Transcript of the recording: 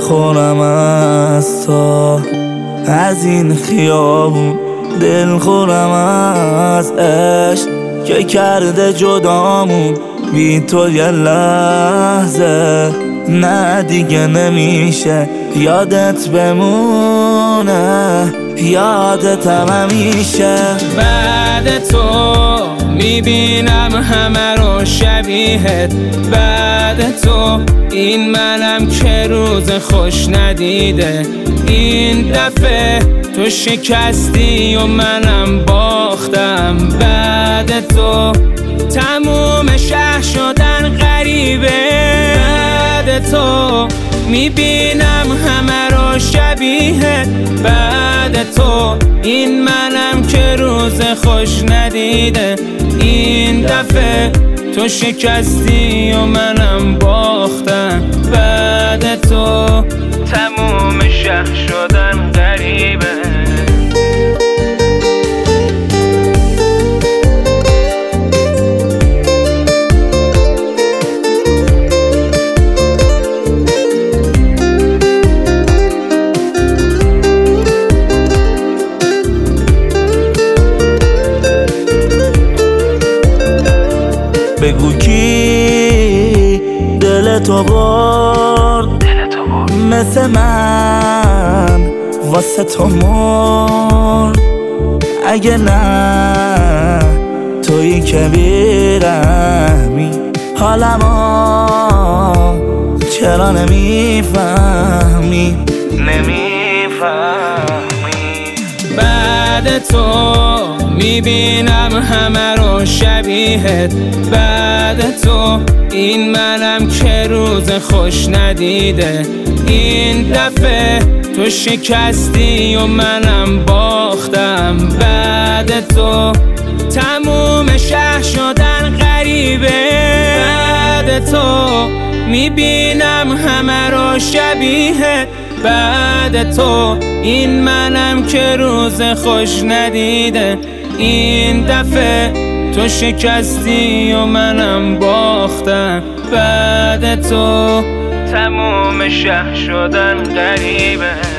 خورم از تو، از این خیابون دل خورم از عشق که کرده جدامون بی تو یه لحظه. نه دیگه نمیشه یادت بمونه، یادتم همیشه. بعد تو میبینم همه رو شبیهت، بعد تو این منم که روز خوش ندیده. این دفعه تو شکستی و منم باختم، بعد تو تموم شهر شدن غریبه. بعد تو میبینم همه رو شبیهت، بعد تو این منم که روز خوش ندیده. این دفعه تو شکستی و منم باختم، بعد تو تموم شهر شدن غریبه. بگو کی دل تو برد، مثل من واسه تو مرد. اگه نه تویی که بیرحمی، حالمو چرا نمیفهمی؟ بعد تو میبینم همه رو شبیهت، بعد تو این منم که روز خوش ندیده. این دفعه تو شکستی و منم باختم، بعد تو تموم شهر شدن غریبه. بعد تو میبینم همه رو شبیهت، بعد تو این منم که روز خوش ندیده. این دفعه تو شکستی و منم باختم، بعد تو تموم شهر شدن غریبه.